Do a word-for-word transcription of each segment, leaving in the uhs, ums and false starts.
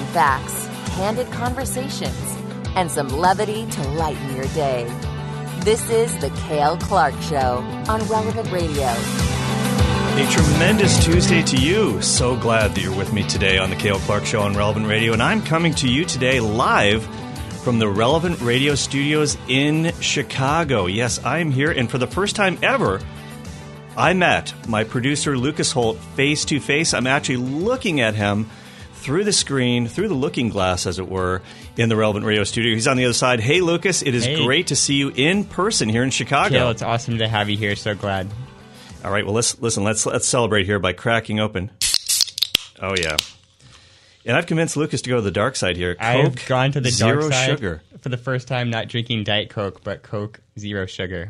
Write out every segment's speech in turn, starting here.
facts, candid conversations, and some levity to lighten your day. This is The Cale Clark Show on Relevant Radio. A tremendous Tuesday to you. So glad that you're with me today on The Cale Clark Show on Relevant Radio. And I'm coming to you today live from the Relevant Radio studios in Chicago. Yes, I'm here. And for the first time ever, I met my producer, Lucas Holt, face to face. I'm actually looking at him through the screen, through the looking glass, as it were, in the Relevant Radio studio. He's on the other side. Hey, Lucas, it is hey. great to see you in person here in Chicago. Cale, it's awesome to have you here. So glad. All right, well, let's listen. Let's let's celebrate here by cracking open. Oh yeah, and I've convinced Lucas to go to the dark side here. Coke, I've gone to the dark zero side sugar for the first time. Not drinking Diet Coke, but Coke zero sugar.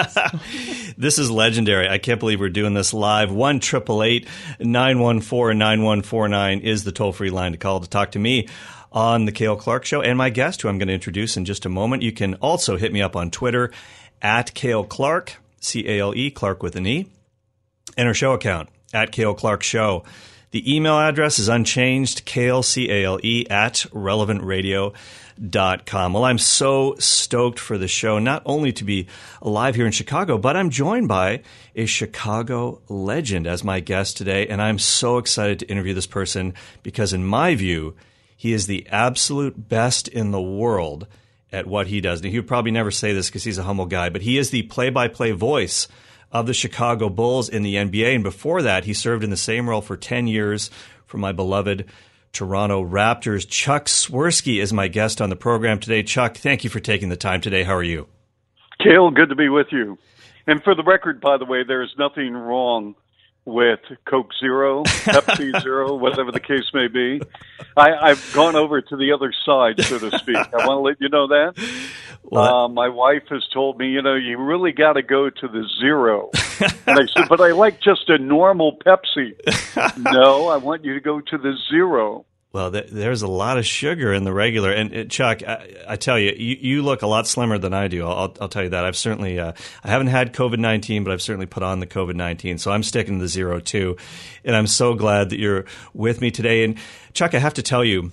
This is legendary. I can't believe we're doing this live. One triple eight nine one four nine one four nine is the toll free line to call to talk to me on the Cale Clark Show, and my guest, who I'm going to introduce in just a moment. You can also hit me up on Twitter at Cale Clark, C A L E, Clark with an E. And our show account, at Cale Clark Show. The email address is unchanged, Cale, C A L E, at relevant radio dot com. Well, I'm so stoked for the show, not only to be live here in Chicago, but I'm joined by a Chicago legend as my guest today. And I'm so excited to interview this person because, in my view, he is the absolute best in the world at what he does. And he would probably never say this because he's a humble guy, but he is the play-by-play voice of the Chicago Bulls in the N B A. And before that, he served in the same role for ten years for my beloved Toronto Raptors. Chuck Swirsky is my guest on the program today. Chuck, thank you for taking the time today. How are you? Cale, good to be with you. And for the record, by the way, there is nothing wrong with Coke Zero, Pepsi Zero, whatever the case may be. I, I've gone over to the other side, so to speak. I want to let you know that. Uh, my wife has told me, you know, you really got to go to the zero. And I said, but I like just a normal Pepsi. No, I want you to go to the zero. Well, th- there's a lot of sugar in the regular. And uh, Chuck, I, I tell you, you, you look a lot slimmer than I do. I'll, I'll tell you that. I've certainly, uh, I haven't had COVID nineteen, but I've certainly put on the COVID nineteen. So I'm sticking to the zero too. And I'm so glad that you're with me today. And Chuck, I have to tell you,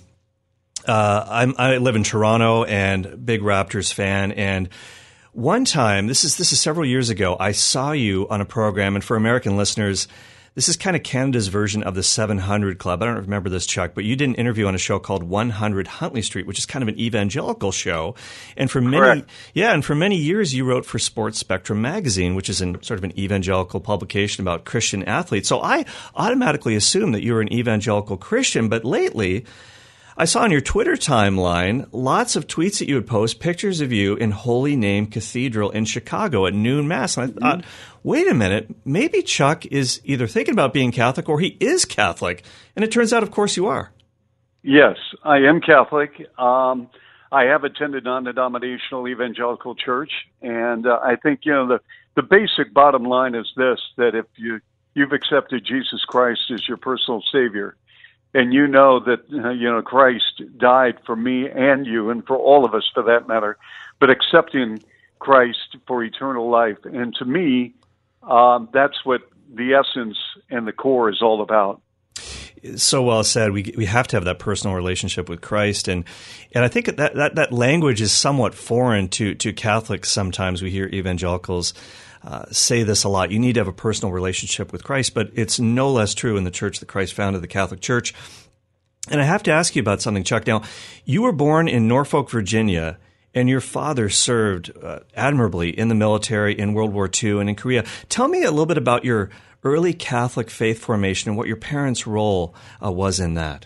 uh, I'm, I live in Toronto and big Raptors fan. And one time, this is, this is several years ago, I saw you on a program. And for American listeners, this is kind of Canada's version of the seven hundred Club. I don't remember this, Chuck, but you did an interview on a show called one hundred Huntley Street, which is kind of an evangelical show. And for many, Correct. yeah, and for many years you wrote for Sports Spectrum magazine, which is an, sort of an evangelical publication about Christian athletes. So I automatically assumed that you were an evangelical Christian, but lately I saw on your Twitter timeline lots of tweets that you would post, pictures of you in Holy Name Cathedral in Chicago at noon Mass. And I thought, wait a minute, maybe Chuck is either thinking about being Catholic or he is Catholic. And it turns out, of course, you are. Yes, I am Catholic. Um, I have attended non-denominational evangelical church. And uh, I think, you know, the, the basic bottom line is this, that if you, you've accepted Jesus Christ as your personal Savior, and you know that, you know, Christ died for me and you and for all of us for that matter, but accepting Christ for eternal life. And to me, um, that's what the essence and the core is all about. So well said. We we have to have that personal relationship with Christ, and and I think that that, that language is somewhat foreign to to Catholics. Sometimes we hear evangelicals uh, say this a lot. You need to have a personal relationship with Christ, but it's no less true in the church that Christ founded, the Catholic Church. And I have to ask you about something, Chuck. Now, you were born in Norfolk, Virginia, and your father served uh, admirably in the military in World War Two and in Korea. Tell me a little bit about your early Catholic faith formation and what your parents' role uh, was in that.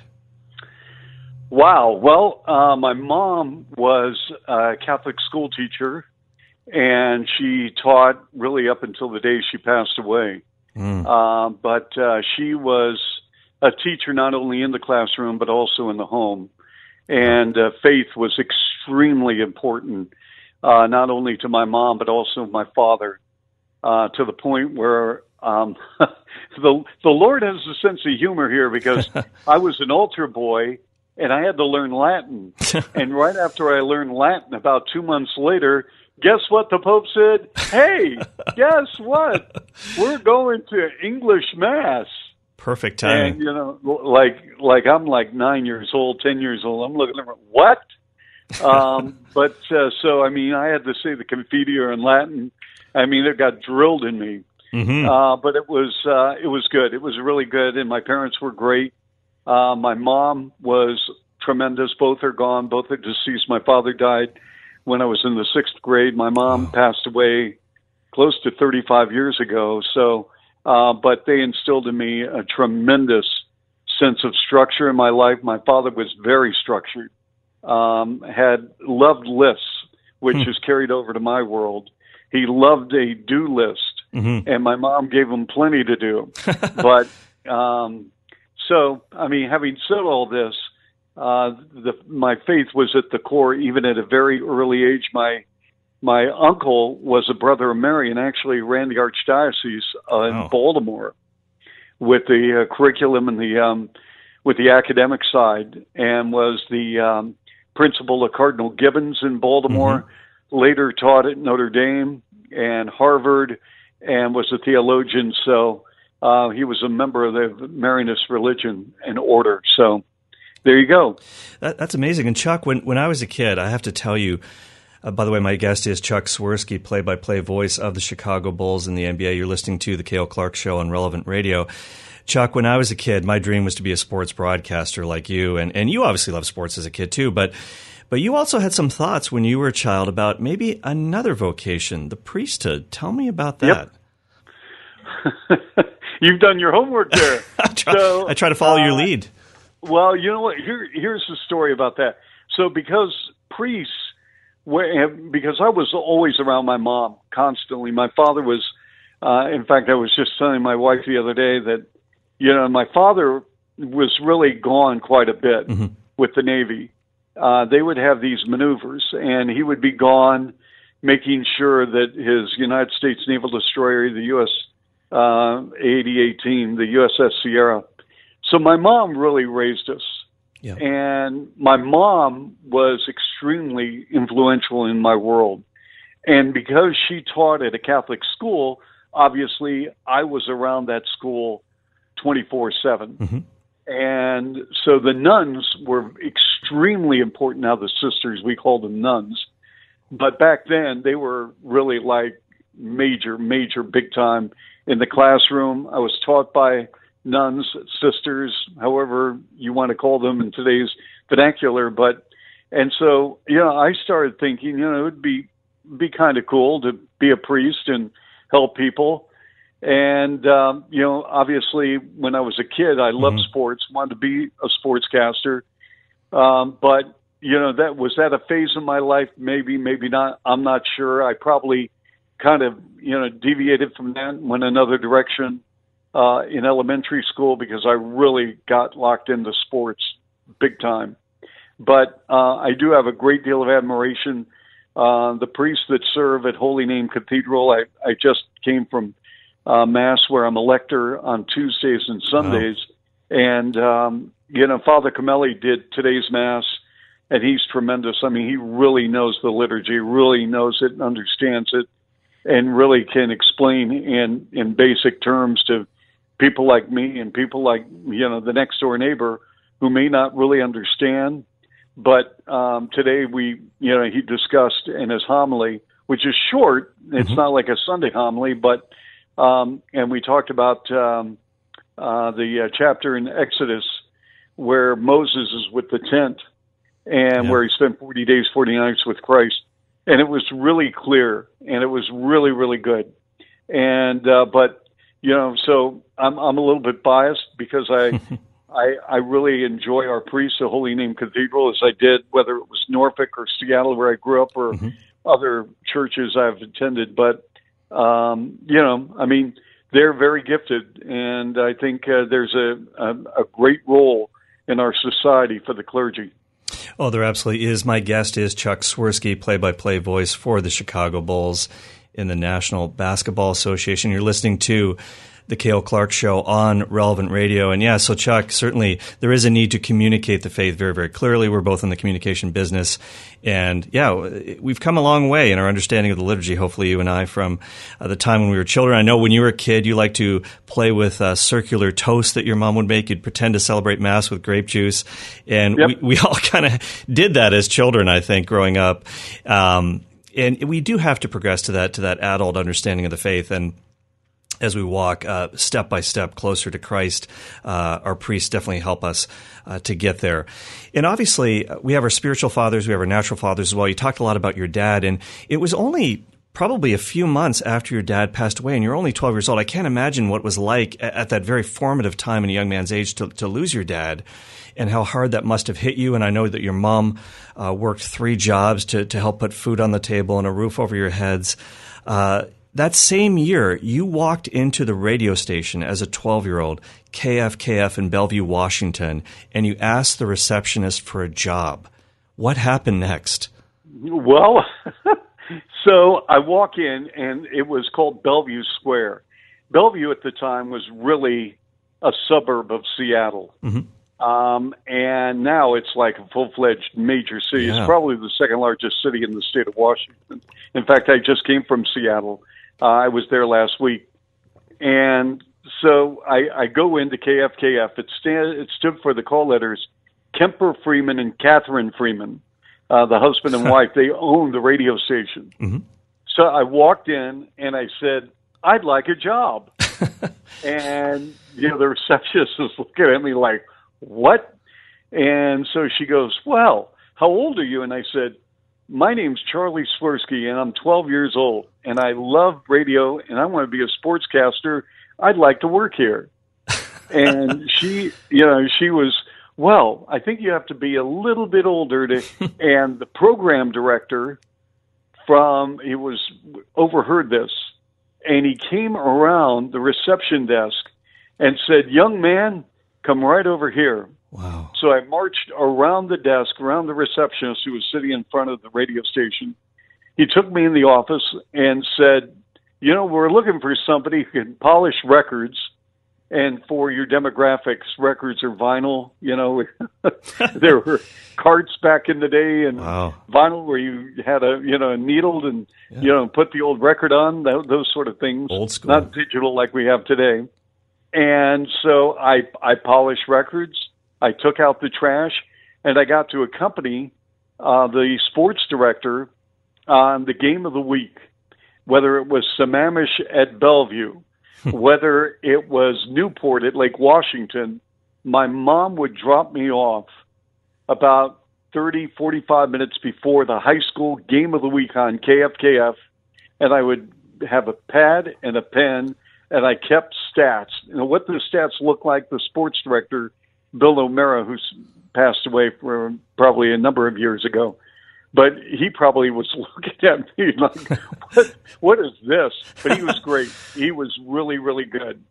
Wow. Well, uh, my mom was a Catholic school teacher, and she taught really up until the day she passed away. Mm. Uh, but uh, she was a teacher not only in the classroom, but also in the home. And uh, faith was extremely important, uh, not only to my mom, but also my father, uh, to the point where um, the the Lord has a sense of humor here, because I was an altar boy and I had to learn Latin. And right after I learned Latin, about two months later, guess what the Pope said? Hey, guess what? We're going to English Mass. Perfect timing. And, you know, like like I'm like nine years old, ten years old. I'm looking at them, what? um, but uh, so, I mean, I had to say the Confiteor in Latin. I mean, it got drilled in me. Mm-hmm. Uh, but it was uh, it was good. It was really good, and my parents were great. Uh, my mom was tremendous. Both are gone. Both are deceased. My father died when I was in the sixth grade. My mom oh. passed away close to thirty-five years ago. So, uh, but they instilled in me a tremendous sense of structure in my life. My father was very structured. Um, had loved lists, which hmm. is carried over to my world. He loved a do list, mm-hmm. and my mom gave him plenty to do. but um, so, I mean, having said all this, uh, the, my faith was at the core, even at a very early age. My my uncle was a brother of Mary and actually ran the archdiocese uh, in oh. Baltimore with the uh, curriculum and the um, with the academic side, and was the um, principal of Cardinal Gibbons in Baltimore. Mm-hmm. Later taught at Notre Dame and Harvard, and was a theologian. So uh, he was a member of the Marianist religion and order. So there you go. That, that's amazing. And Chuck, when, when I was a kid, I have to tell you, uh, by the way, my guest is Chuck Swirsky, play-by-play voice of the Chicago Bulls in the N B A. You're listening to The Cale Clark Show on Relevant Radio. Chuck, when I was a kid, my dream was to be a sports broadcaster like you. And, and you obviously love sports as a kid too, but But you also had some thoughts when you were a child about maybe another vocation, the priesthood. Tell me about that. Yep. You've done your homework there. I, try, so, I try to follow uh, your lead. Well, you know what? Here, here's the story about that. So because priests, because I was always around my mom constantly. My father was, uh, in fact, I was just telling my wife the other day that, you know, my father was really gone quite a bit mm-hmm. with the Navy. Uh, they would have these maneuvers, and he would be gone, making sure that his United States Naval Destroyer, the U S uh, eighty-eight team, the U S S Sierra. So my mom really raised us. Yeah. And my mom was extremely influential in my world. And because she taught at a Catholic school, obviously I was around that school twenty-four seven. Mm-hmm. And so the nuns were extremely important. Now the sisters, we call them nuns. But back then, they were really like major, major, big time in the classroom. I was taught by nuns, sisters, however you want to call them in today's vernacular. But, and so, you know, I started thinking, you know, it would be, be kind of cool to be a priest and help people. And, um, you know, obviously when I was a kid, I loved mm-hmm. sports, wanted to be a sportscaster. Um, but, you know, that was that a phase of my life? Maybe, maybe not. I'm not sure. I probably kind of, you know, deviated from that, went another direction uh, in elementary school because I really got locked into sports big time. But uh, I do have a great deal of admiration. Uh, the priests that serve at Holy Name Cathedral, I, I just came from Uh, Mass where I'm a lector on Tuesdays and Sundays. Wow. And, um, you know, Father Comelli did today's Mass, and he's tremendous. I mean, he really knows the liturgy, really knows it and understands it, and really can explain in, in basic terms to people like me and people like, you know, the next door neighbor who may not really understand. But um, today we, you know, he discussed in his homily, which is short. It's mm-hmm. not like a Sunday homily, but Um, and we talked about um, uh, the uh, chapter in Exodus where Moses is with the tent and yeah. where he spent forty days, forty nights with Christ. And it was really clear, and it was really, really good. And uh, but, you know, so I'm, I'm a little bit biased because I, I I really enjoy our priests at Holy Name Cathedral as I did, whether it was Norfolk or Seattle where I grew up or mm-hmm. other churches I've attended. But Um, you know, I mean, they're very gifted, and I think uh, there's a, a, a great role in our society for the clergy. Oh, there absolutely is. My guest is Chuck Swirsky, play-by-play voice for the Chicago Bulls in the National Basketball Association. You're listening to the Cale Clark Show on Relevant Radio. And yeah, so Chuck, certainly there is a need to communicate the faith very, very clearly. We're both in the communication business. And yeah, we've come a long way in our understanding of the liturgy, hopefully you and I, from uh, the time when we were children. I know when you were a kid, you liked to play with uh, circular toast that your mom would make. You'd pretend to celebrate Mass with grape juice. And Yep. we, we all kind of did that as children, I think, growing up. Um, and we do have to progress to that, to that adult understanding of the faith. And as we walk uh, step by step closer to Christ, uh, our priests definitely help us uh, to get there. And obviously, we have our spiritual fathers, we have our natural fathers as well. You talked a lot about your dad, and it was only probably a few months after your dad passed away, and you're only twelve years old. I can't imagine what it was like at that very formative time in a young man's age to, to lose your dad, and how hard that must have hit you. And I know that your mom uh, worked three jobs to, to help put food on the table and a roof over your heads. Uh, That same year, you walked into the radio station as a twelve-year-old, K F K F in Bellevue, Washington, and you asked the receptionist for a job. What happened next? Well, so I walk in, and it was called Bellevue Square. Bellevue at the time was really a suburb of Seattle. Mm-hmm. Um, and now it's like a full-fledged major city. Yeah. It's probably the second largest city in the state of Washington. In fact, I just came from Seattle. Uh, I was there last week. And so I, I go into K F K F. It, stand, it stood for the call letters Kemper Freeman and Catherine Freeman, uh, the husband and wife. They owned the radio station. Mm-hmm. So I walked in and I said, I'd like a job. And, you know, the receptionist was looking at me like, what? And so she goes, well, how old are you? And I said, my name's Charlie Swirsky, and I'm twelve years old, and I love radio, and I want to be a sportscaster. I'd like to work here. And she, you know, she was, well, I think you have to be a little bit older to, and the program director from, he was, overheard this, and he came around the reception desk and said, young man, come right over here. Wow. So I marched around the desk, around the receptionist who was sitting in front of the radio station. He took me in the office and said, you know, we're looking for somebody who can polish records. And for your demographics, records are vinyl. You know, there were carts back in the day, and wow. vinyl where you had a, you know, a needle and, yeah. you know, put the old record on, that, those sort of things. Old school. Not digital like we have today. And so I, I polished records. I took out the trash, and I got to accompany uh, the sports director on the game of the week, whether it was Sammamish at Bellevue, whether it was Newport at Lake Washington. My mom would drop me off about thirty, forty-five minutes before the high school game of the week on K F K F, and I would have a pad and a pen, and I kept stats. You know, what the stats looked like, the sports director, Bill O'Mara, who's passed away for probably a number of years ago, but he probably was looking at me like, what, what is this? But he was great. He was really, really good.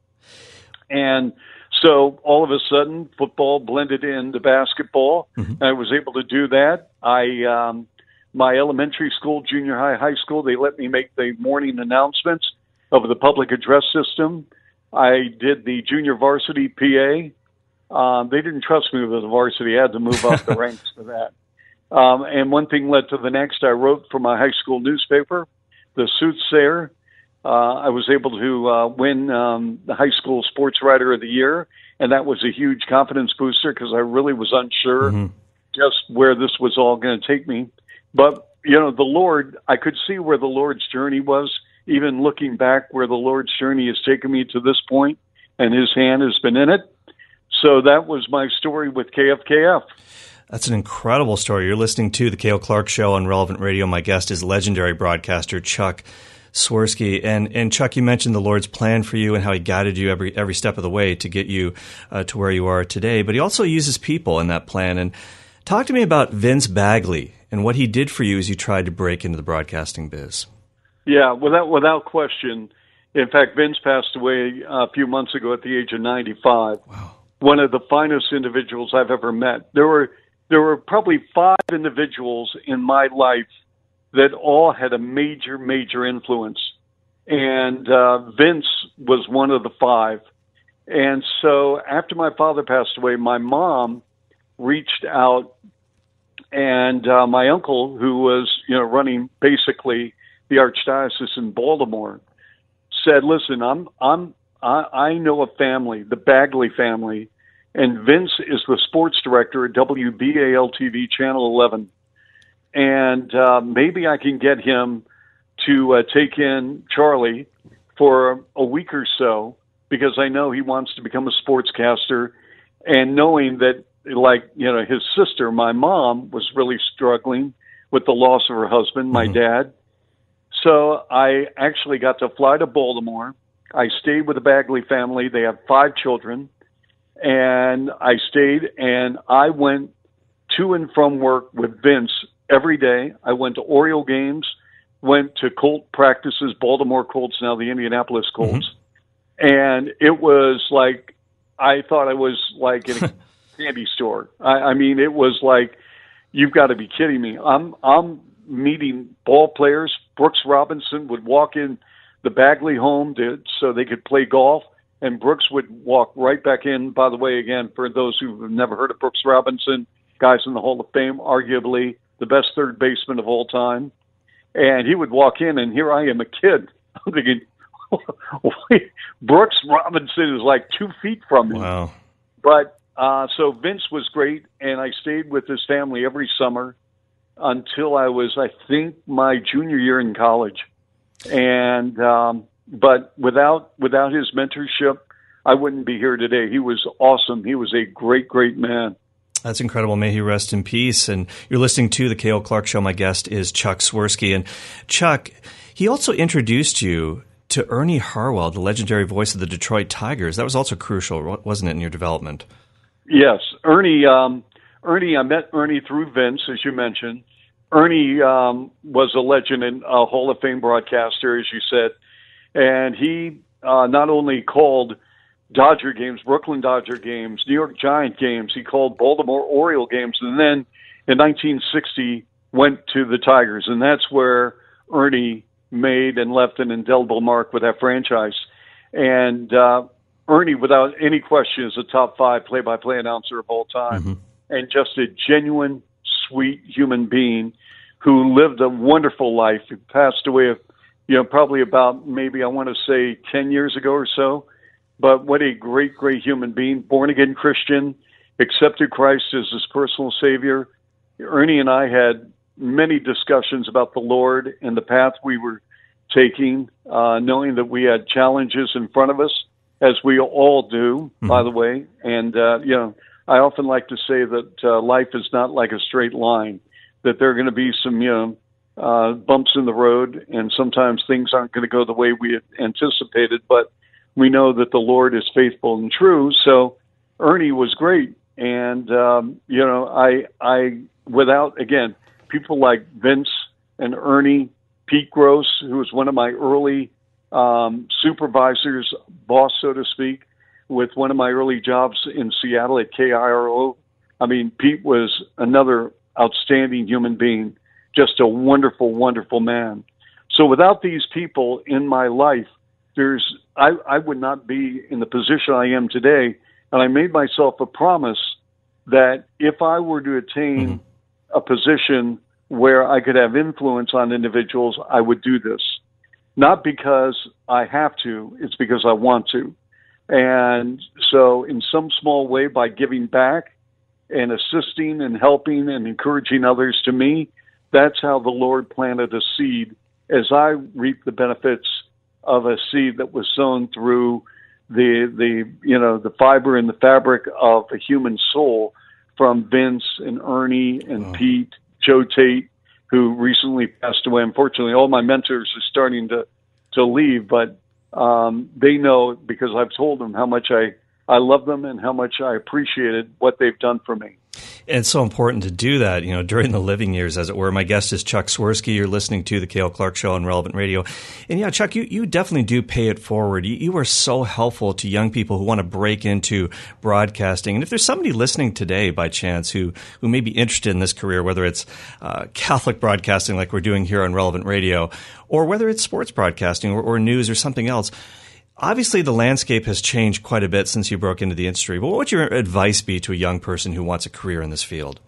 And so all of a sudden, football blended into basketball. Mm-hmm. I was able to do that. I, um, my elementary school, junior high, high school, they let me make the morning announcements of the public address system. I did the junior varsity P A. Um, they didn't trust me with the varsity. I had to move up the ranks for that. Um, and one thing led to the next. I wrote for my high school newspaper, The Soothsayer. Uh, I was able to uh, win um, the high school sports writer of the year, and that was a huge confidence booster because I really was unsure mm-hmm. just where this was all going to take me. But, you know, the Lord, I could see where the Lord's journey was, even looking back where the Lord's journey has taken me to this point, and his hand has been in it. So that was my story with K F K F. That's an incredible story. You're listening to the Cale Clark Show on Relevant Radio. My guest is legendary broadcaster Chuck Swirsky. And, and Chuck, you mentioned the Lord's plan for you and how he guided you every every step of the way to get you uh, to where you are today. But he also uses people in that plan. And talk to me about Vince Bagley and what he did for you as you tried to break into the broadcasting biz. Yeah, without without question. In fact, Vince passed away a few months ago at the age of ninety-five. Wow. One of the finest individuals I've ever met. There were there were probably five individuals in my life that all had a major, major influence. and uh, Vince was one of the five. And so after my father passed away, my mom reached out, and uh, my uncle, who was, you know, running basically the Archdiocese in Baltimore, said, "Listen, I'm, I'm, I, I know a family, the Bagley family, and Vince is the sports director at W B A L T V Channel eleven, and uh, maybe I can get him to uh, take in Charlie for a week or so, because I know he wants to become a sportscaster, and knowing that, like, you know, his sister, my mom, was really struggling with the loss of her husband, my mm-hmm. dad. So I actually got to fly to Baltimore. I stayed with the Bagley family. They have five children. And I stayed, and I went to and from work with Vince every day. I went to Oriole games, went to Colt practices, Baltimore Colts, now the Indianapolis Colts. Mm-hmm. And it was like, I thought I was like in a candy store. I, I mean, it was like, you've got to be kidding me. I'm I'm meeting ball players. Brooks Robinson would walk in the Bagley home to, so they could play golf, and Brooks would walk right back in. By the way, again, for those who've never heard of Brooks Robinson, guys in the Hall of Fame, arguably the best third baseman of all time. And he would walk in, and here I am, a kid. I'm thinking, Brooks Robinson is like two feet from me. Wow. But uh, so Vince was great, and I stayed with his family every summer until I was, I think, my junior year in college. And um, but without without his mentorship, I wouldn't be here today. He was awesome. He was a great, great man. That's incredible. May he rest in peace. And you're listening to The K L. Clark Show. My guest is Chuck Swirsky. And Chuck, he also introduced you to Ernie Harwell, the legendary voice of the Detroit Tigers. That was also crucial, wasn't it, in your development? Yes. Ernie, um, Ernie, I met Ernie through Vince, as you mentioned. Ernie um, was a legend and a Hall of Fame broadcaster, as you said. And he uh, not only called Dodger games, Brooklyn Dodger games, New York Giant games, he called Baltimore Oriole games, and then in nineteen sixty went to the Tigers. And that's where Ernie made and left an indelible mark with that franchise. And uh, Ernie, without any question, is a top five play-by-play announcer of all time, mm-hmm. and just a genuine, sweet human being who lived a wonderful life. He passed away, you know, probably about maybe I want to say ten years ago or so. But what a great, great human being, born-again Christian, accepted Christ as his personal Savior. Ernie and I had many discussions about the Lord and the path we were taking, uh, knowing that we had challenges in front of us, as we all do, mm-hmm. by the way. And, uh, you know, I often like to say that uh, life is not like a straight line, that there are going to be some, you know, uh, bumps in the road, and sometimes things aren't going to go the way we had anticipated, but we know that the Lord is faithful and true. So Ernie was great. And, um, you know, I, I, without, again, people like Vince and Ernie, Pete Gross, who was one of my early um, supervisors, boss, so to speak, with one of my early jobs in Seattle at K I R O. I mean, Pete was another outstanding human being, just a wonderful, wonderful man. So without these people in my life, there's I, I would not be in the position I am today. And I made myself a promise that if I were to attain mm-hmm. a position where I could have influence on individuals, I would do this. Not because I have to, it's because I want to. And so in some small way, by giving back and assisting and helping and encouraging others, to me, that's how the Lord planted a seed as I reap the benefits of a seed that was sown through the, the you know, the fiber and the fabric of a human soul from Vince and Ernie and oh. Pete, Joe Tate, who recently passed away. Unfortunately, all my mentors are starting to, to leave, but um, they know, because I've told them how much I, I love them and how much I appreciated what they've done for me. And it's so important to do that, you know, during the living years, as it were. My guest is Chuck Swirsky. You're listening to The Cale Clark Show on Relevant Radio. And yeah, Chuck, you, you definitely do pay it forward. You, you are so helpful to young people who want to break into broadcasting. And if there's somebody listening today by chance who, who may be interested in this career, whether it's uh, Catholic broadcasting like we're doing here on Relevant Radio, or whether it's sports broadcasting or, or news or something else, obviously, the landscape has changed quite a bit since you broke into the industry. But what would your advice be to a young person who wants a career in this field?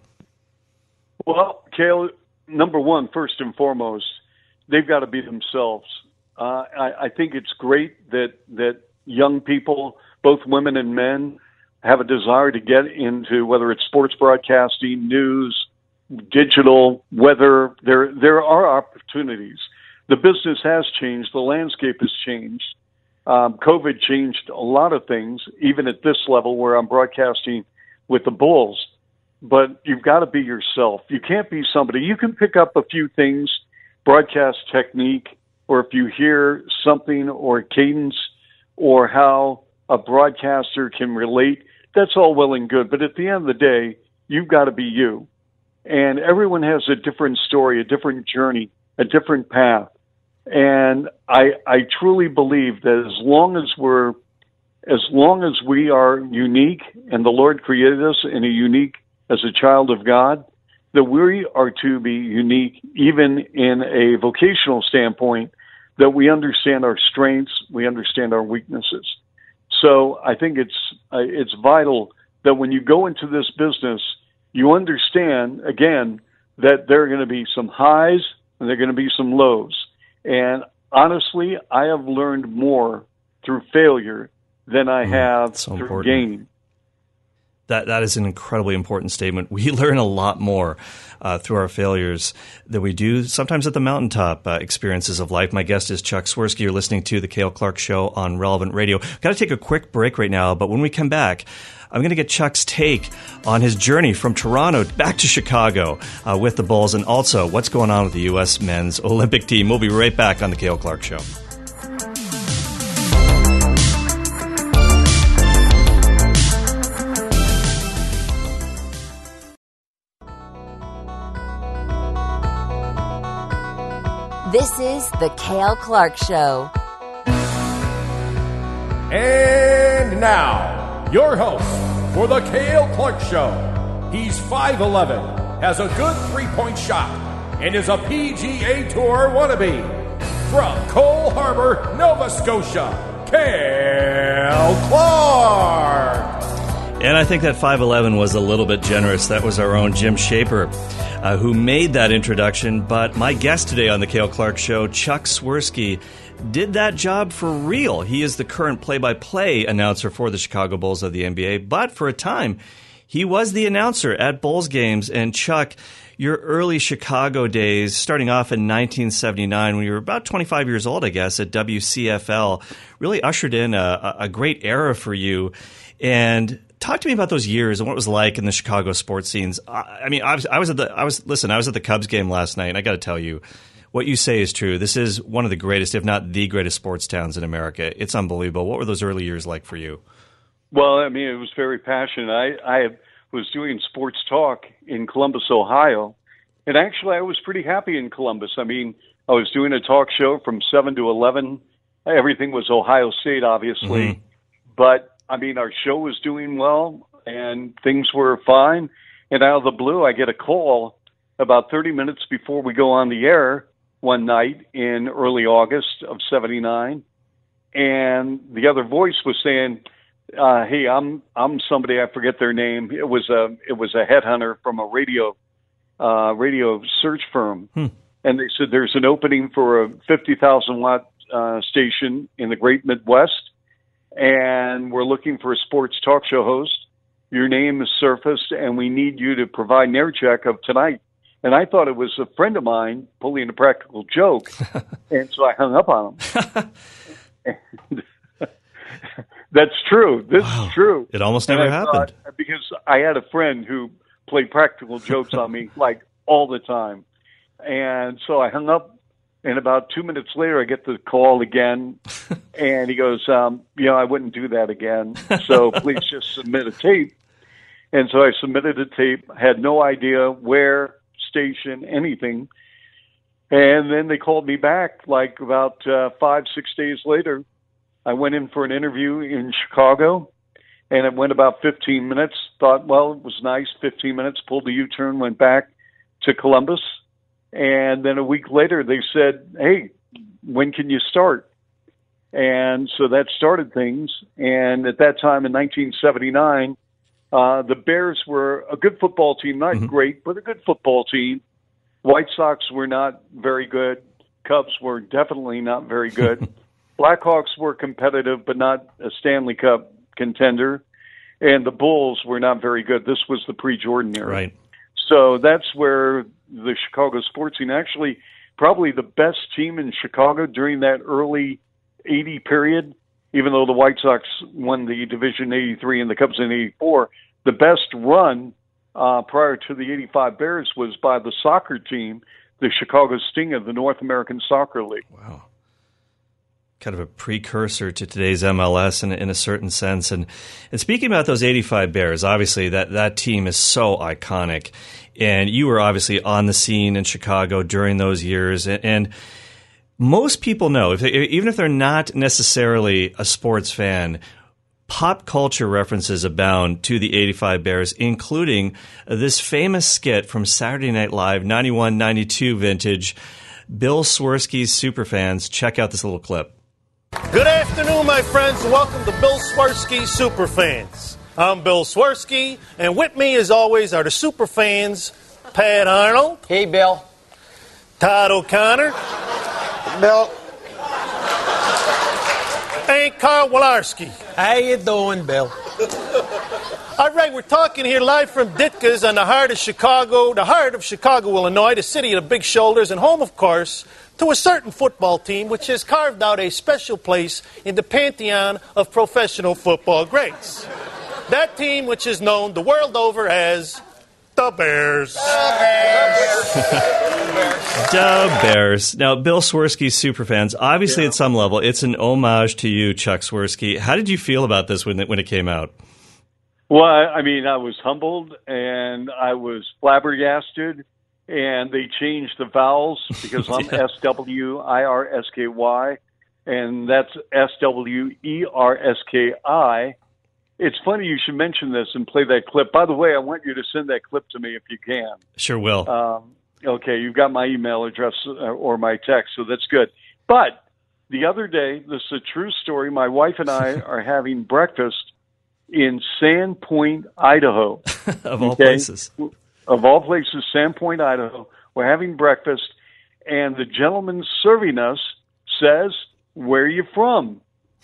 Well, Cale, number one, first and foremost, they've got to be themselves. Uh, I, I think it's great that that young people, both women and men, have a desire to get into whether it's sports broadcasting, news, digital, weather. There, there are opportunities. The business has changed. The landscape has changed. Um, COVID changed a lot of things, even at this level where I'm broadcasting with the Bulls. But you've got to be yourself. You can't be somebody. You can pick up a few things, broadcast technique, or if you hear something or cadence or how a broadcaster can relate, that's all well and good. But at the end of the day, you've got to be you. And everyone has a different story, a different journey, a different path. And I, I truly believe that as long as we're, as long as we are unique and the Lord created us in a unique as a child of God, that we are to be unique even in a vocational standpoint, that we understand our strengths, we understand our weaknesses. So I think it's, uh, it's vital that when you go into this business, you understand, again, that there are going to be some highs and there are going to be some lows. And honestly, I have learned more through failure than I have so through important. gain. That that is an incredibly important statement. We learn a lot more uh, through our failures than we do sometimes at the mountaintop uh, experiences of life. My guest is Chuck Swirsky. You're listening to The Cale Clark Show on Relevant Radio. Got to take a quick break right now, but when we come back, I'm going to get Chuck's take on his journey from Toronto back to Chicago uh, with the Bulls, and also what's going on with the U S men's Olympic team. We'll be right back on The Cale Clark Show. This is The Cale Clark Show. And now, your host for The Cale Clark Show. He's five eleven, has a good three-point shot, and is a P G A Tour wannabe. From Cole Harbour, Nova Scotia, Cale Clark. And I think that five eleven was a little bit generous. That was our own Jim Shaper, uh, who made that introduction. But my guest today on The Cale Clark Show, Chuck Swirsky, did that job for real. He is the current play-by-play announcer for the Chicago Bulls of the N B A. But for a time, he was the announcer at Bulls games. And Chuck, your early Chicago days, starting off in nineteen seventy-nine, when you were about twenty-five years old, I guess, at W C F L, really ushered in a, a great era for you. And talk to me about those years and what it was like in the Chicago sports scenes. I, I mean, I was, I was at the, I was, listen, I was at the Cubs game last night, and I got to tell you, what you say is true. This is one of the greatest, if not the greatest, sports towns in America. It's unbelievable. What were those early years like for you? Well, I mean, it was very passionate. I, I was doing sports talk in Columbus, Ohio, and actually I was pretty happy in Columbus. I mean, I was doing a talk show from seven to eleven. Everything was Ohio State, obviously. Mm-hmm. But, I mean, our show was doing well, and things were fine. And out of the blue, I get a call about thirty minutes before we go on the air one night in early August of seventy-nine. And the other voice was saying, uh, hey, I'm I'm somebody, I forget their name. It was a it was a headhunter from a radio uh, radio search firm. Hmm. And they said there's an opening for a fifty thousand watt uh, station in the Great Midwest, and we're looking for a sports talk show host. Your name is surfaced, and we need you to provide an air check of tonight. And I thought it was a friend of mine pulling a practical joke, and so I hung up on him. And that's true. This wow. is true. It almost never happened. Thought, because I had a friend who played practical jokes on me like all the time. And so I hung up, and about two minutes later, I get the call again, and he goes, um, you know, I wouldn't do that again, so please just submit a tape. And so I submitted a tape, had no idea where, station, anything. And then they called me back like about uh, five, six days later. I went in for an interview in Chicago, and it went about fifteen minutes. Thought, well, it was nice, fifteen minutes, pulled the U-turn, went back to Columbus. And then a week later, they said, hey, when can you start? And so that started things. And at that time in nineteen seventy-nine, uh, the Bears were a good football team, not mm-hmm. great, but a good football team. White Sox were not very good. Cubs were definitely not very good. Blackhawks were competitive, but not a Stanley Cup contender. And the Bulls were not very good. This was the pre-Jordan era. Right. So that's where the Chicago sports team, actually probably the best team in Chicago during that early eighty period, even though the White Sox won the division in eighty-three and the Cubs in eighty-four, the best run uh, prior to the eighty-five Bears was by the soccer team, the Chicago Sting of the North American Soccer League. Wow. Kind of a precursor to today's M L S in, in a certain sense. And and speaking about those eighty-five Bears, obviously that, that team is so iconic. And you were obviously on the scene in Chicago during those years. And, and most people know, if they, even if they're not necessarily a sports fan, pop culture references abound to the eighty-five Bears, including this famous skit from Saturday Night Live, ninety-one ninety-two vintage. Bill Swirsky's Superfans. Check out this little clip. Good afternoon, my friends. Welcome to Bill Swirsky's Superfans. I'm Bill Swirsky, and with me, as always, are the Superfans, Pat Arnold. Hey, Bill. Todd O'Connor. Bill. And Carl Walarski. How you doing, Bill? All right, we're talking here live from Ditka's on the heart of Chicago, the heart of Chicago, Illinois, the city of the big shoulders, and home, of course, to a certain football team which has carved out a special place in the pantheon of professional football greats. That team which is known the world over as the Bears. The Bears. The Bears. Now, Bill Swirsky's Superfans, obviously yeah. at some level, it's an homage to you, Chuck Swirsky. How did you feel about this when it, when it came out? Well, I mean, I was humbled and I was flabbergasted, and they changed the vowels because I'm yeah. S W I R S K Y, and that's S W E R S K I. It's funny you should mention this and play that clip. By the way, I want you to send that clip to me if you can. Sure will. Um, okay, you've got my email address or my text, so that's good. But the other day, this is a true story, my wife and I are having breakfast in Sandpoint, Idaho. Of all okay? places. Of all places, Sandpoint, Idaho. We're having breakfast, and the gentleman serving us says, "Where are you from?"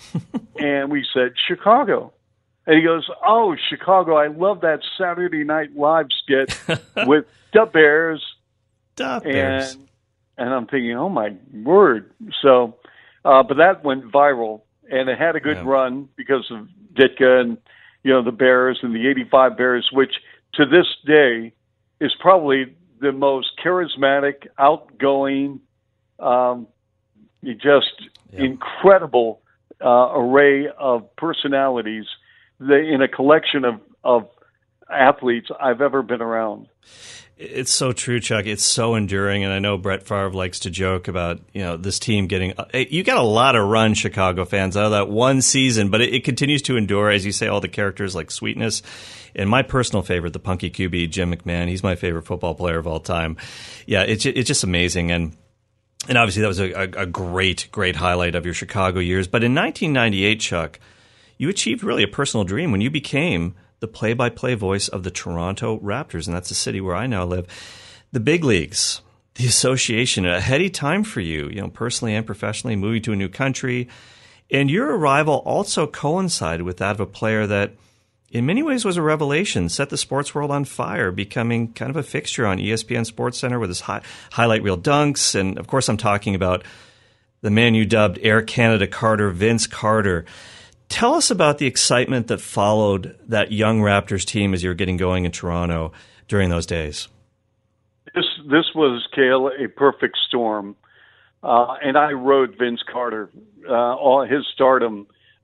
And we said, "Chicago." And he goes, "Oh, Chicago, I love that Saturday Night Live skit with the Bears." The Bears. And, and I'm thinking, oh, my word. So, uh, but that went viral, and it had a good yeah. run because of Ditka and, you know, the Bears and the eighty-five Bears, which to this day is probably the most charismatic, outgoing, um, just yeah. incredible uh, array of personalities in a collection of, of athletes I've ever been around. It's so true, Chuck. It's so enduring, and I know Brett Favre likes to joke about, you know, this team getting – you got a lot of run, Chicago fans, out of that one season, but it, it continues to endure, as you say, all the characters like Sweetness. And my personal favorite, the punky Q B, Jim McMahon, he's my favorite football player of all time. Yeah, it's it's just amazing, and and obviously that was a, a, a great, great highlight of your Chicago years. But in nineteen ninety-eight, Chuck, you achieved really a personal dream when you became – the play-by-play voice of the Toronto Raptors, and that's the city where I now live. The big leagues, the association, a heady time for you, you know, personally and professionally, moving to a new country. And your arrival also coincided with that of a player that in many ways was a revelation, set the sports world on fire, becoming kind of a fixture on E S P N SportsCenter with his high, highlight reel dunks. And, of course, I'm talking about the man you dubbed Air Canada Carter, Vince Carter. Tell us about the excitement that followed that young Raptors team as you were getting going in Toronto during those days. This this was, Cale, a perfect storm. Uh, and I rode Vince Carter, uh, all his stardom.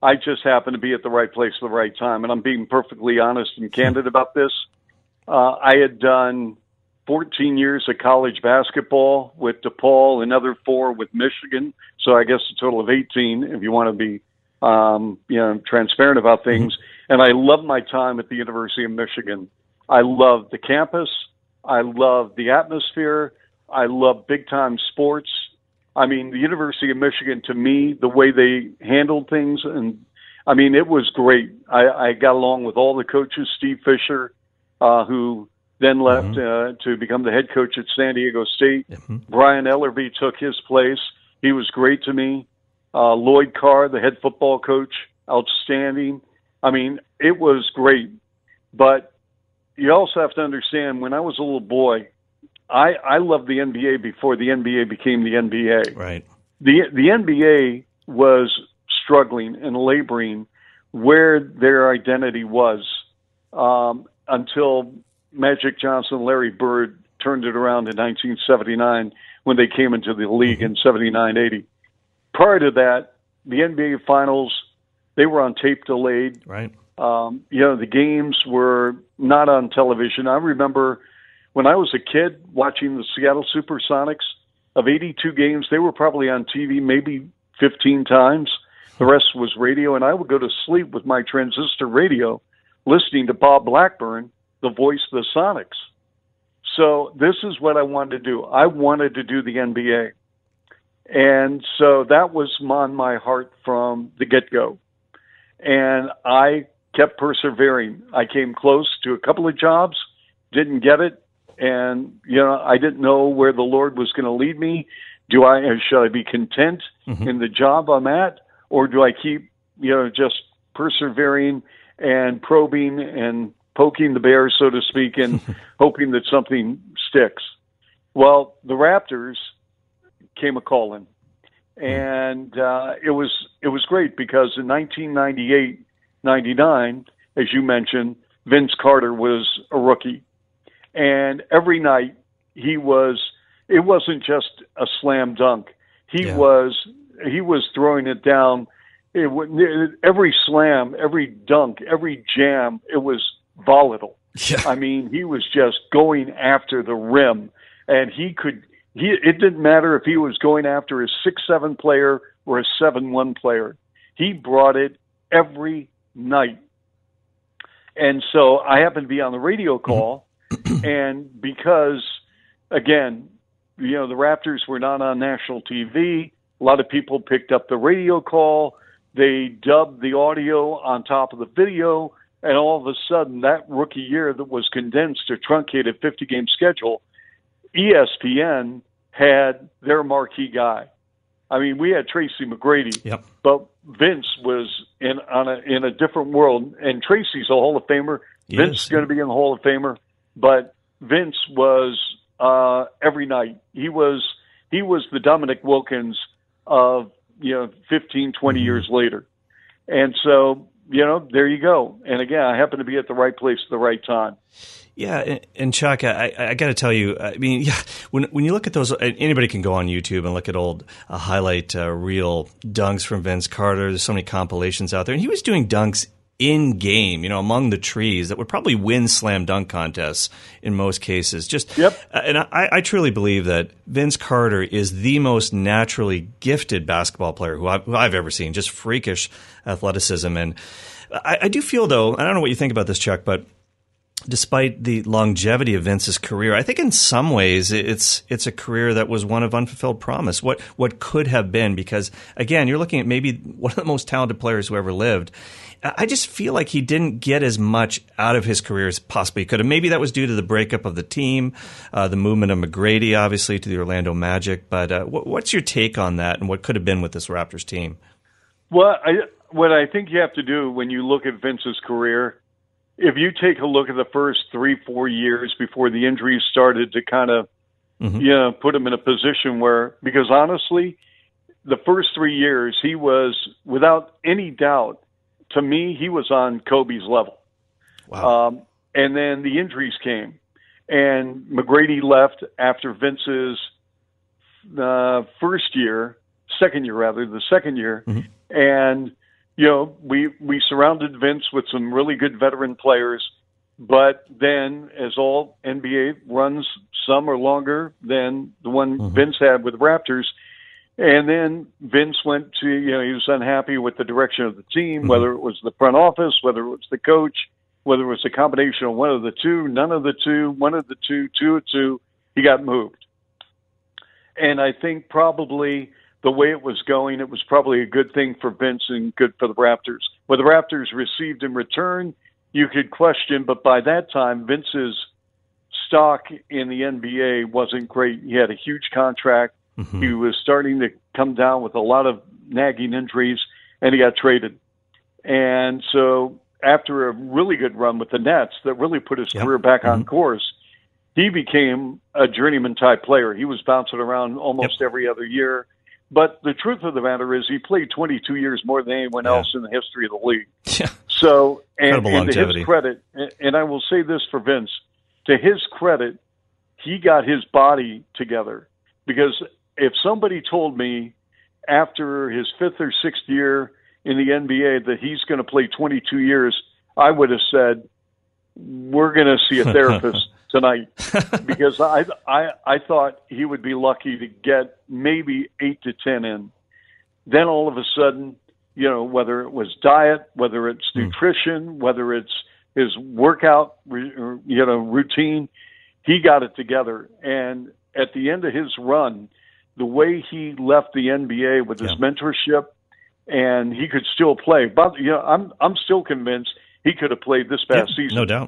I just happened to be at the right place at the right time. And I'm being perfectly honest and candid about this. Uh, I had done fourteen years of college basketball with DePaul, another four with Michigan. So I guess a total of eighteen, if you want to be, um, you know, transparent about things. Mm-hmm. And I loved my time at the University of Michigan. I loved the campus. I loved the atmosphere. I loved big time sports. I mean, the University of Michigan, to me, the way they handled things, and I mean, it was great. I, I got along with all the coaches, Steve Fisher, uh, who then left mm-hmm. uh, to become the head coach at San Diego State. Mm-hmm. Brian Ellerby took his place. He was great to me. Uh, Lloyd Carr, the head football coach, outstanding. I mean, it was great. But you also have to understand, when I was a little boy, I, I loved the N B A before the N B A became the N B A. Right. The the N B A was struggling and laboring where their identity was um, until Magic Johnson and Larry Bird turned it around in nineteen seventy-nine when they came into the league mm-hmm. in seventy-nine eighty. Prior to that, the N B A Finals, they were on tape delayed. Right. Um, you know, the games were not on television. I remember when I was a kid watching the Seattle Supersonics, of eighty-two games, they were probably on T V maybe fifteen times. The rest was radio, and I would go to sleep with my transistor radio listening to Bob Blackburn, the voice of the Sonics. So this is what I wanted to do. I wanted to do the N B A. And so that was on my heart from the get-go. And I kept persevering. I came close to a couple of jobs, didn't get it. And, you know, I didn't know where the Lord was going to lead me. Do I, should I be content mm-hmm. in the job I'm at? Or do I keep, you know, just persevering and probing and poking the bear, so to speak, and hoping that something sticks? Well, the Raptors came a calling. And uh, it was it was great because in nineteen ninety-eight ninety-nine, as you mentioned, Vince Carter was a rookie. And every night he was, it wasn't just a slam dunk. He yeah. was, he was throwing it down. It, every slam, every dunk, every jam, it was volatile. Yeah. I mean, he was just going after the rim, and he could, he, it didn't matter if he was going after a six seven player or a seven one player. He brought it every night. And so I happened to be on the radio call. And because, again, you know, the Raptors were not on national T V, a lot of people picked up the radio call. They dubbed the audio on top of the video. And all of a sudden, that rookie year that was condensed to truncated fifty-game schedule, E S P N had their marquee guy. I mean, we had Tracy McGrady, yep. but Vince was in on a, in a different world. And Tracy's a Hall of Famer. Yes. Vince is going to be in the Hall of Famer. But Vince was uh, every night. He was he was the Dominic Wilkins of, you know, fifteen, twenty mm-hmm. years later. And so, you know, there you go. And again, I happen to be at the right place at the right time. Yeah, and, and Chuck, I, I got to tell you, I mean, yeah, when when you look at those, anybody can go on YouTube and look at old uh, highlight uh, reel dunks from Vince Carter. There's so many compilations out there, and he was doing dunks in game, you know, among the trees that would probably win slam dunk contests in most cases. Just, yep. uh, and I, I truly believe that Vince Carter is the most naturally gifted basketball player who I've, who I've ever seen. Just freakish athleticism, and I, I do feel though, I don't know what you think about this, Chuck, but despite the longevity of Vince's career, I think in some ways it's it's a career that was one of unfulfilled promise. What what could have been, because again, you're looking at maybe one of the most talented players who ever lived. I just feel like he didn't get as much out of his career as possibly he could have. Maybe that was due to the breakup of the team, uh, the movement of McGrady, obviously, to the Orlando Magic. But uh, what, what's your take on that and what could have been with this Raptors team? Well, I, what I think you have to do when you look at Vince's career, if you take a look at the first three, four years before the injuries started to kind of, mm-hmm. you know, put him in a position where, because honestly, the first three years, he was, without any doubt, to me, he was on Kobe's level. Wow. Um, and then the injuries came. And McGrady left after Vince's uh, first year, second year rather, the second year. Mm-hmm. And you know, we, we surrounded Vince with some really good veteran players, but then as all N B A runs, some are longer than the one mm-hmm. Vince had with the Raptors. And then Vince went to, you know, he was unhappy with the direction of the team, mm-hmm. whether it was the front office, whether it was the coach, whether it was a combination of one of the two, none of the two, one of the two, two of two, he got moved. And I think probably the way it was going, it was probably a good thing for Vince and good for the Raptors. What the Raptors received in return, you could question, but by that time, Vince's stock in the N B A wasn't great. He had a huge contract. Mm-hmm. He was starting to come down with a lot of nagging injuries, and he got traded. And so after a really good run with the Nets that really put his yep. career back mm-hmm. on course, he became a journeyman-type player. He was bouncing around almost yep. every other year. But the truth of the matter is he played twenty-two years more than anyone yeah. else in the history of the league. Yeah. So, and, and to longevity. his credit, and I will say this for Vince, to his credit, he got his body together. Because if somebody told me after his fifth or sixth year in the N B A that he's going to play twenty-two years, I would have said, we're going to see a therapist tonight, because I, I I thought he would be lucky to get maybe eight to ten in. Then all of a sudden, you know, whether it was diet, whether it's mm. nutrition, whether it's his workout, you know, routine, he got it together. And at the end of his run, the way he left the N B A with his yeah. mentorship, and he could still play. But you know, I'm I'm still convinced he could have played this past yeah, season. No doubt.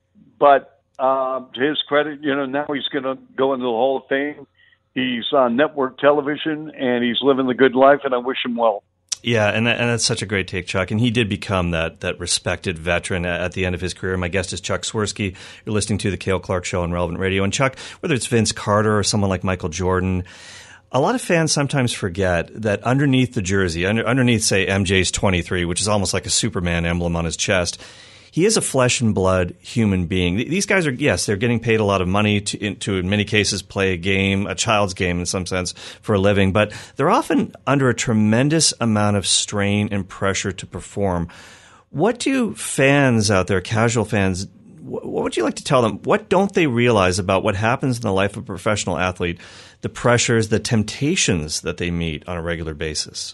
But Uh, to his credit, you know, now he's going to go into the Hall of Fame. He's on network television, and he's living the good life, and I wish him well. Yeah, and that, and that's such a great take, Chuck. And he did become that that respected veteran at the end of his career. My guest is Chuck Swirsky. You're listening to the Cale Clark Show on Relevant Radio. And Chuck, whether it's Vince Carter or someone like Michael Jordan, a lot of fans sometimes forget that underneath the jersey, under, underneath, say, M J's twenty-three, which is almost like a Superman emblem on his chest, he is a flesh and blood human being. These guys are, yes, they're getting paid a lot of money to, in, to, in many cases, play a game, a child's game in some sense, for a living, but they're often under a tremendous amount of strain and pressure to perform. What do fans out there, casual fans, what would you like to tell them? What don't they realize about what happens in the life of a professional athlete, the pressures, the temptations that they meet on a regular basis?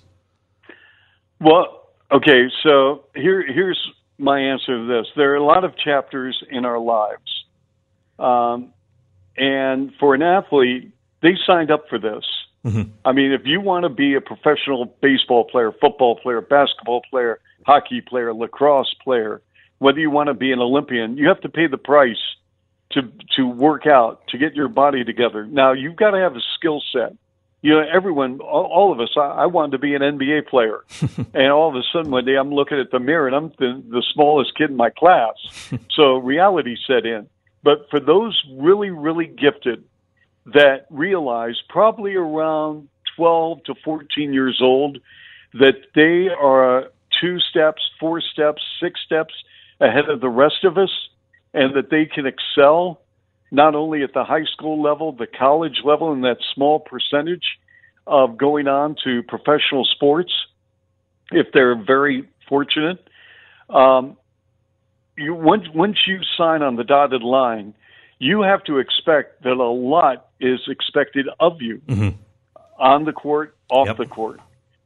Well, okay, so here, here's my answer to this. There are a lot of chapters in our lives. Um, and for an athlete, they signed up for this. Mm-hmm. I mean, if you want to be a professional baseball player, football player, basketball player, hockey player, lacrosse player, whether you want to be an Olympian, you have to pay the price to to work out, to get your body together. Now, you've got to have a skill set. You know, everyone, all, all of us, I, I wanted to be an N B A player. And all of a sudden one day I'm looking at the mirror and I'm the, the smallest kid in my class. So reality set in. But for those really, really gifted that realize probably around twelve to fourteen years old that they are two steps, four steps, six steps ahead of the rest of us, and that they can excel not only at the high school level, the college level, and that small percentage of going on to professional sports, if they're very fortunate. Um, you, once, once you sign on the dotted line, you have to expect that a lot is expected of you mm-hmm. on the court, off yep. the court.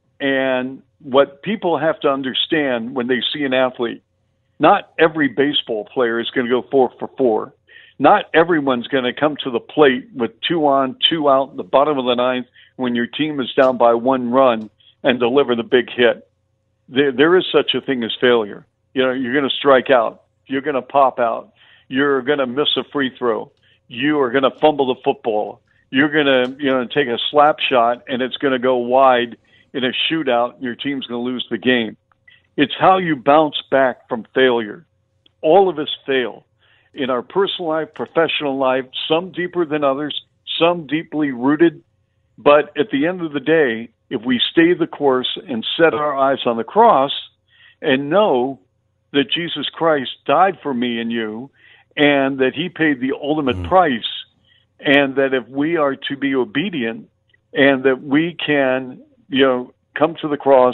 And what people have to understand when they see an athlete, not every baseball player is going to go four for four. Not everyone's going to come to the plate with two on, two out in the bottom of the ninth when your team is down by one run and deliver the big hit. There, there is such a thing as failure. You know, you're going to strike out. You're going to pop out. You're going to miss a free throw. You are going to fumble the football. You're going to, you know, take a slap shot and it's going to go wide in a shootout. Your team's going to lose the game. It's how you bounce back from failure. All of us fail. In our personal life, professional life, some deeper than others, some deeply rooted. But at the end of the day, if we stay the course and set our eyes on the cross and know that Jesus Christ died for me and you, and that he paid the ultimate mm-hmm. price, and that if we are to be obedient and that we can, you know, come to the cross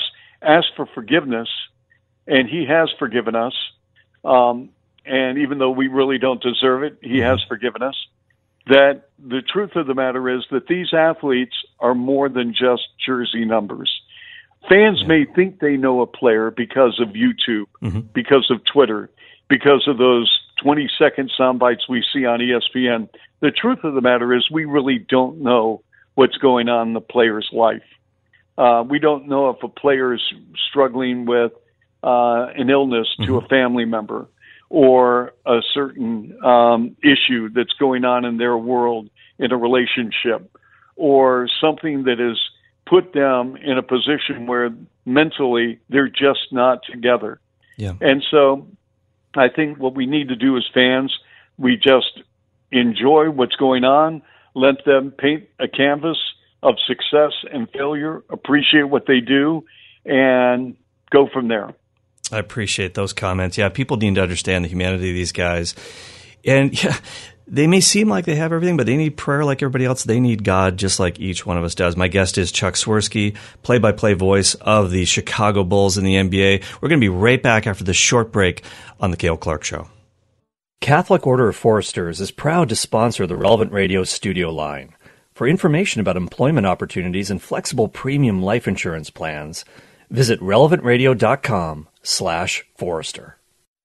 ask for forgiveness, and he has forgiven us. Um, and even though we really don't deserve it, he has forgiven us. That the truth of the matter is that these athletes are more than just jersey numbers. Fans yeah. may think they know a player because of YouTube, mm-hmm. because of Twitter, because of those twenty-second sound bites we see on E S P N. The truth of the matter is we really don't know what's going on in the player's life. Uh, we don't know if a player is struggling with uh, an illness to mm-hmm. a family member or a certain um, issue that's going on in their world, in a relationship, or something that has put them in a position where mentally they're just not together. Yeah. And so I think what we need to do as fans, we just enjoy what's going on, let them paint a canvas of success and failure, appreciate what they do, and go from there. I appreciate those comments. Yeah, people need to understand the humanity of these guys. And yeah, they may seem like they have everything, but they need prayer like everybody else. They need God just like each one of us does. My guest is Chuck Swirsky, play-by-play voice of the Chicago Bulls in the N B A. We're going to be right back after this short break on The Cale Clark Show. Catholic Order of Foresters is proud to sponsor the Relevant Radio studio line. For information about employment opportunities and flexible premium life insurance plans, visit relevantradio.com slash Forester.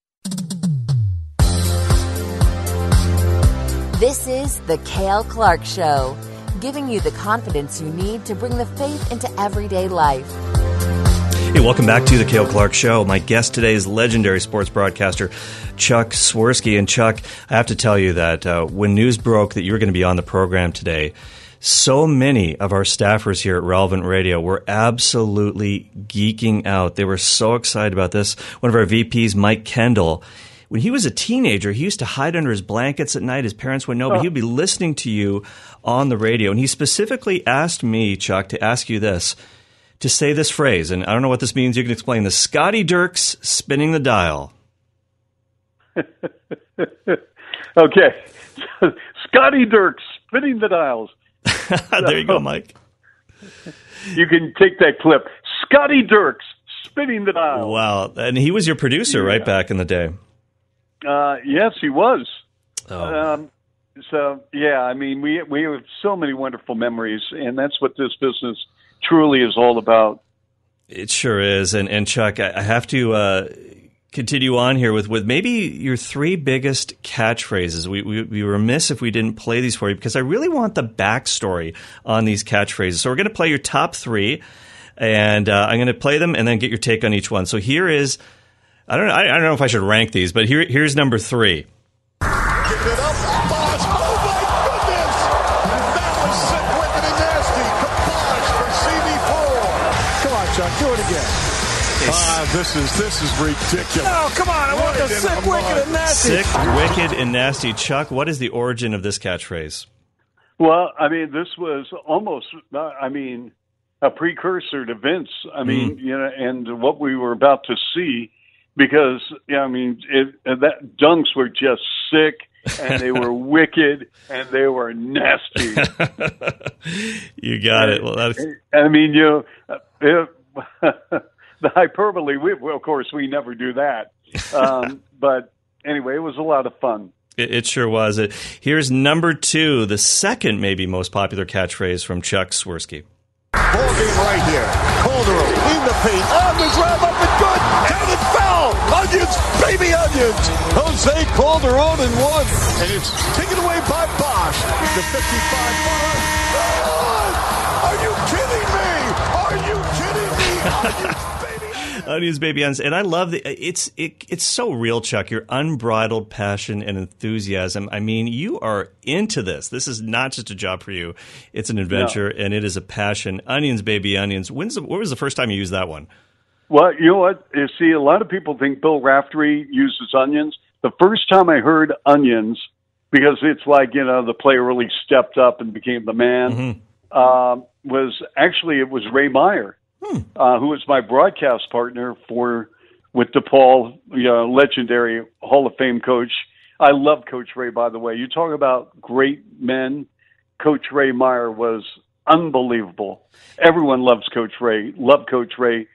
This is The Cale Clark Show, giving you the confidence you need to bring the faith into everyday life. Hey, welcome back to The Cale Clark Show. My guest today is legendary sports broadcaster Chuck Swirsky. And Chuck, I have to tell you that uh, when news broke that you were going to be on the program today, so many of our staffers here at Relevant Radio were absolutely geeking out. They were so excited about this. One of our V Ps, Mike Kendall, when he was a teenager, he used to hide under his blankets at night. His parents wouldn't know, but he would be listening to you on the radio. And he specifically asked me, Chuck, to ask you this, to say this phrase. And I don't know what this means. You can explain this. Scotty Dirks spinning the dial. Okay. Scotty Dirks spinning the dials. There you go, Mike. You can take that clip. Scotty Dirks spinning the dial. Wow. And he was your producer, yeah. right, back in the day? Uh, yes, he was. Oh. Um, so, yeah, I mean, we we have so many wonderful memories, and that's what this business truly is all about. It sure is. And, and Chuck, I have to uh, continue on here with, with maybe your three biggest catchphrases. We, we, we were remiss if we didn't play these for you because I really want the backstory on these catchphrases. So we're going to play your top three, and uh, I'm going to play them and then get your take on each one. So here is, I don't know, I, I don't know if I should rank these, but here here's number three. Give it up, Bosh. Oh, my goodness. That was sick, wicked, and nasty. Bosh for C B four. Come on, Chuck, do it again. Ah, this is this is ridiculous. No, come on, I want the sick, wicked, and nasty. Sick, wicked, and nasty. Chuck, what is the origin of this catchphrase? Well, I mean, this was almost, I mean, a precursor to Vince. I mean, mm. you know, and what we were about to see, because, yeah, I mean, it, that dunks were just sick, and they were wicked, and they were nasty. You got it. Well, that's... I mean, you know, it, the hyperbole, we, well, of course, we never do that. Um, but anyway, it was a lot of fun. It, it sure was. It, here's number two, the second maybe most popular catchphrase from Chuck Swirsky. Ball game right here. Calderon in the paint. Onions wrap up and good. Down and foul. Onions, baby onions. Jose Calderon in one. And it's taken away by Bosh. The fifty-five ball. Are you kidding me? Are you kidding me? Onions, Onions, baby onions, and I love the. It's it, it's so real, Chuck. Your unbridled passion and enthusiasm. I mean, you are into this. This is not just a job for you; it's an adventure, no. and it is a passion. Onions, baby onions. When's the, when was the first time you used that one? Well, you know what? You see, a lot of people think Bill Raftery uses onions. The first time I heard onions, because it's like, you know, the player really stepped up and became the man. Mm-hmm. Uh, was actually it was Ray Meyer. Hmm. Uh, who was my broadcast partner for with DePaul, you know, legendary Hall of Fame coach. I love Coach Ray, by the way. You talk about great men. Coach Ray Meyer was unbelievable. Everyone loves Coach Ray. Loved Coach Ray.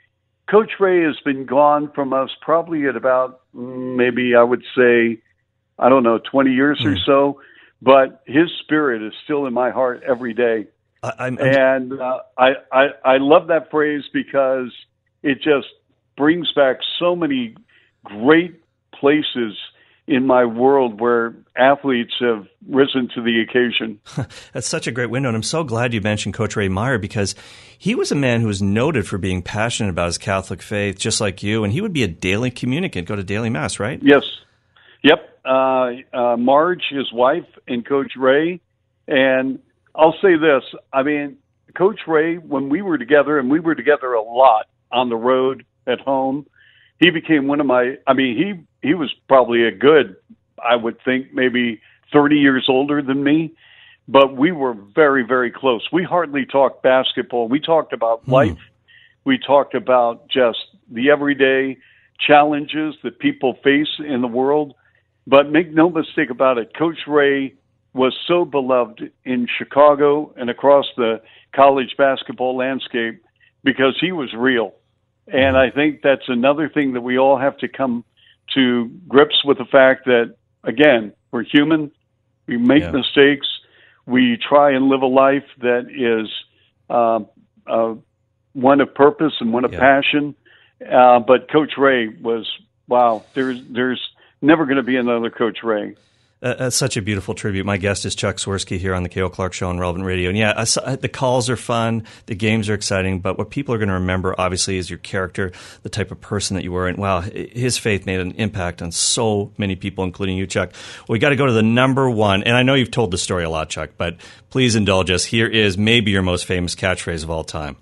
Coach Ray has been gone from us probably at about maybe I would say, I don't know, twenty years mm. or so. But his spirit is still in my heart every day. I, I'm, and uh, I, I I love that phrase because it just brings back so many great places in my world where athletes have risen to the occasion. That's such a great window, and I'm so glad you mentioned Coach Ray Meyer because he was a man who was noted for being passionate about his Catholic faith, just like you, and he would be a daily communicant, go to daily mass, right? Yes. Yep. Uh, uh, Marge, his wife, and Coach Ray. And I'll say this. I mean, Coach Ray, when we were together, and we were together a lot on the road, at home, he became one of my, I mean, he, he was probably a good, I would think, maybe thirty years older than me. But we were very, very close. We hardly talked basketball. We talked about life. Hmm. We talked about just the everyday challenges that people face in the world. But make no mistake about it, Coach Ray was so beloved in Chicago and across the college basketball landscape because he was real. And I think that's another thing that we all have to come to grips with the fact that, again, we're human. We make yeah. mistakes. We try and live a life that is uh, uh, one of purpose and one of yeah. passion. Uh, but Coach Ray was, wow, there's there's never going to be another Coach Ray. Uh, that's such a beautiful tribute. My guest is Chuck Swirsky here on the K O Clark Show on Relevant Radio. And yeah, I, the calls are fun, the games are exciting, but what people are going to remember, obviously, is your character, the type of person that you were. And wow, his faith made an impact on so many people, including you, Chuck. Well, we got to go to the number one, and I know you've told the story a lot, Chuck, but please indulge us. Here is maybe your most famous catchphrase of all time.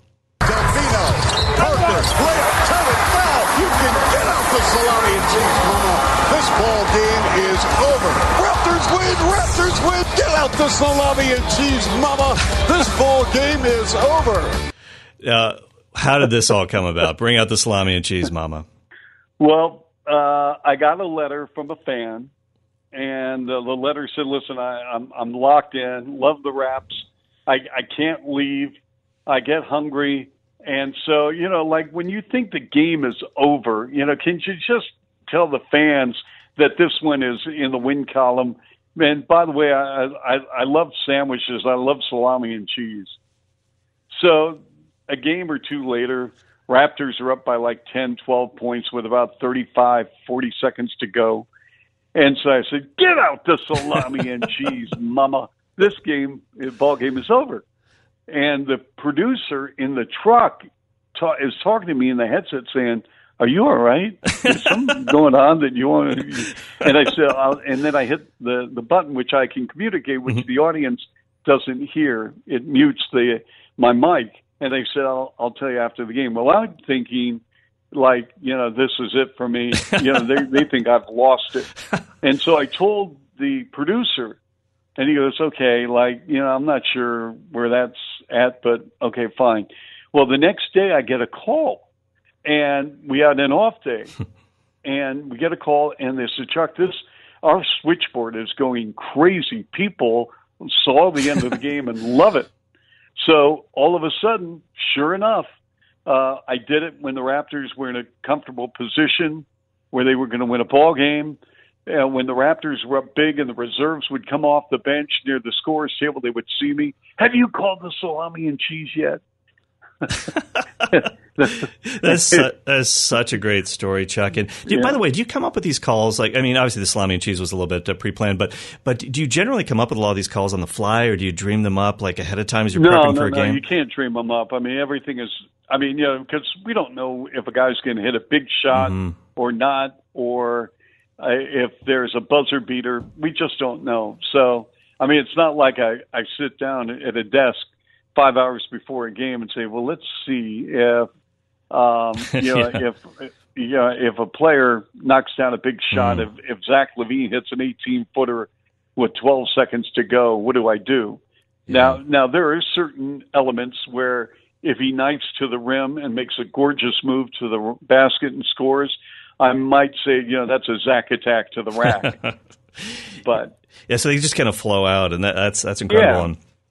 Delfino, Parker, layup, turn it, foul. You can get out the salami and cheese, mama. This ball game is over. Raptors win! Raptors win! Get out the salami and cheese, mama! This ball game is over. Uh, how did this all come about? Bring out the salami and cheese, mama. Well, uh, I got a letter from a fan, and uh, the letter said, "Listen, I, I'm I'm locked in. Love the Raps. I I can't leave. I get hungry, and so you know, like when you think the game is over, you know, can you just tell the fans that this one is in the win column? And by the way, I, I, I love sandwiches. I love salami and cheese." So a game or two later, Raptors are up by like ten, twelve points with about thirty-five, forty seconds to go. And so I said, "Get out the salami and cheese, mama. This game, ball game is over." And the producer in the truck ta- is talking to me in the headset saying, "Are you all right? Is something going on that you want to?" And I said, I'll, and then I hit the, the button, which I can communicate, which mm-hmm. the audience doesn't hear. It mutes the my mic. And they said, I'll, I'll tell you after the game. Well, I'm thinking, like, you know, this is it for me. You know, they, they think I've lost it. And so I told the producer, and he goes, "Okay, like, you know, I'm not sure where that's at, but okay, fine." Well, the next day I get a call. And we had an off day, and we get a call, and they said, "Chuck, this our switchboard is going crazy. People saw the end of the game and love it." So all of a sudden, sure enough, uh, I did it when the Raptors were in a comfortable position where they were going to win a ball game. And when the Raptors were up big and the reserves would come off the bench near the scorer's table, they would see me. "Have you called the salami and cheese yet?" that's su- that's such a great story, Chuck. And do, yeah. by the way, do you come up with these calls? Like, I mean, obviously the salami and cheese was a little bit uh, pre-planned, but but do you generally come up with a lot of these calls on the fly, or do you dream them up like ahead of time as you're no, prepping no, for a no, game? No, you can't dream them up. I mean, everything is. I mean, you know, because we don't know if a guy's going to hit a big shot mm-hmm. or not, or uh, if there's a buzzer beater. We just don't know. So, I mean, it's not like I, I sit down at a desk five hours before a game and say, "Well, let's see if um, you know yeah. if you know, if a player knocks down a big shot, mm. if, if Zach LaVine hits an eighteen footer with twelve seconds to go, what do I do?" Yeah. Now, now there are certain elements where if he knifes to the rim and makes a gorgeous move to the basket and scores, I might say, you know, that's a Zach attack to the rack. But yeah, so they just kind of flow out, and that, that's that's incredible. Yeah. And,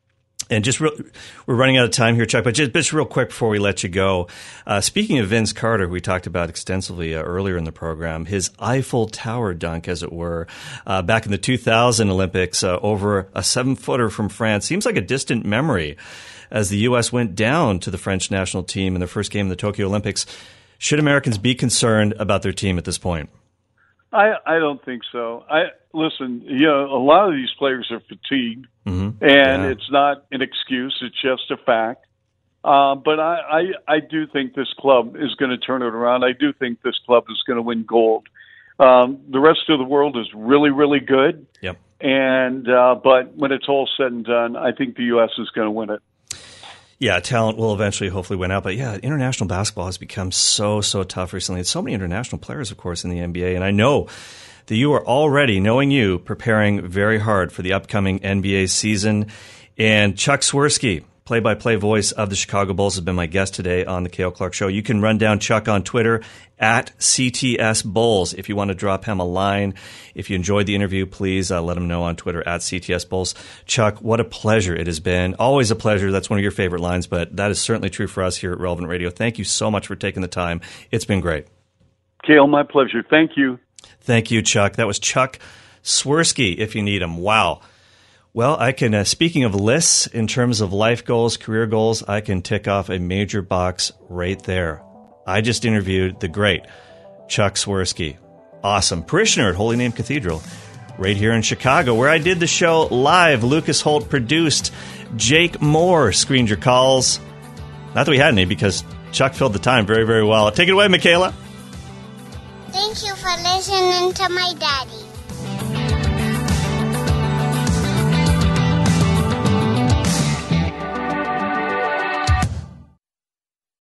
And just real, we're running out of time here, Chuck, but just, just real quick before we let you go. Uh, speaking of Vince Carter, who we talked about extensively uh, earlier in the program, his Eiffel Tower dunk, as it were, uh, back in the two thousand Olympics uh, over a seven-footer from France, seems like a distant memory as the U S went down to the French national team in their first game in the Tokyo Olympics. Should Americans be concerned about their team at this point? I, I don't think so. I listen, you know, a lot of these players are fatigued, mm-hmm. and yeah. it's not an excuse. It's just a fact. Uh, but I, I, I do think this club is going to turn it around. I do think this club is going to win gold. Um, the rest of the world is really, really good. Yep. And uh, but when it's all said and done, I think the U S is going to win it. Yeah, talent will eventually hopefully win out. But yeah, international basketball has become so, so tough recently. And so many international players, of course, in the N B A. And I know that you are already, knowing you, preparing very hard for the upcoming N B A season. And Chuck Swirsky, play-by-play voice of the Chicago Bulls, has been my guest today on the Cale Clark Show. You can run down Chuck on Twitter at C T S Bulls if you want to drop him a line. If you enjoyed the interview, please uh, let him know on Twitter at C T S Bulls. Chuck, what a pleasure it has been. Always a pleasure. That's one of your favorite lines, but that is certainly true for us here at Relevant Radio. Thank you so much for taking the time. It's been great. Cale, my pleasure. Thank you. Thank you, Chuck. That was Chuck Swirsky, if you need him. Wow. Well, I can, uh, speaking of lists in terms of life goals, career goals, I can tick off a major box right there. I just interviewed the great Chuck Swirsky. Awesome. Parishioner at Holy Name Cathedral right here in Chicago, where I did the show live. Lucas Holt produced. Jake Moore screened your calls. Not that we had any, because Chuck filled the time very, very well. Take it away, Michaela. Thank you for listening to my daddy.